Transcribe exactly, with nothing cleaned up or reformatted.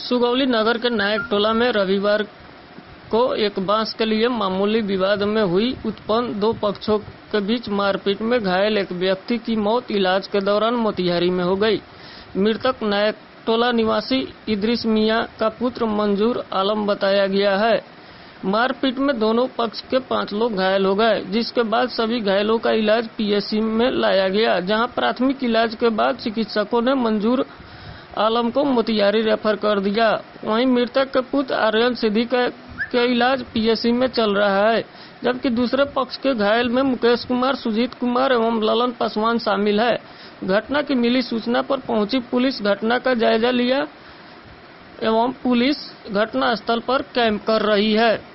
सुगौली नगर के नायक टोला में रविवार को एक बांस के लिए मामूली विवाद में हुई उत्पन्न दो पक्षों के बीच मारपीट में घायल एक व्यक्ति की मौत इलाज के दौरान मोतिहारी में हो गई। मृतक नायक टोला निवासी इदरीस मियां का पुत्र मंजूर आलम बताया गया है। मारपीट में दोनों पक्ष के पांच लोग घायल हो गए, जिसके बाद सभी घायलों का इलाज पीएचसी में लाया गया, जहां प्राथमिक इलाज के बाद चिकित्सकों ने मंजूर आलम को मोतिहारी रेफर कर दिया। वहीं मृतक के पुत्र आर्यन सिद्दीकी का इलाज पीएचसी में चल रहा है, जबकि दूसरे पक्ष के घायल में मुकेश कुमार, सुजीत कुमार एवं ललन पासवान शामिल है। घटना की मिली सूचना पर पहुंची पुलिस घटना का जायजा लिया एवं पुलिस घटना स्थल पर कैंप कर रही है।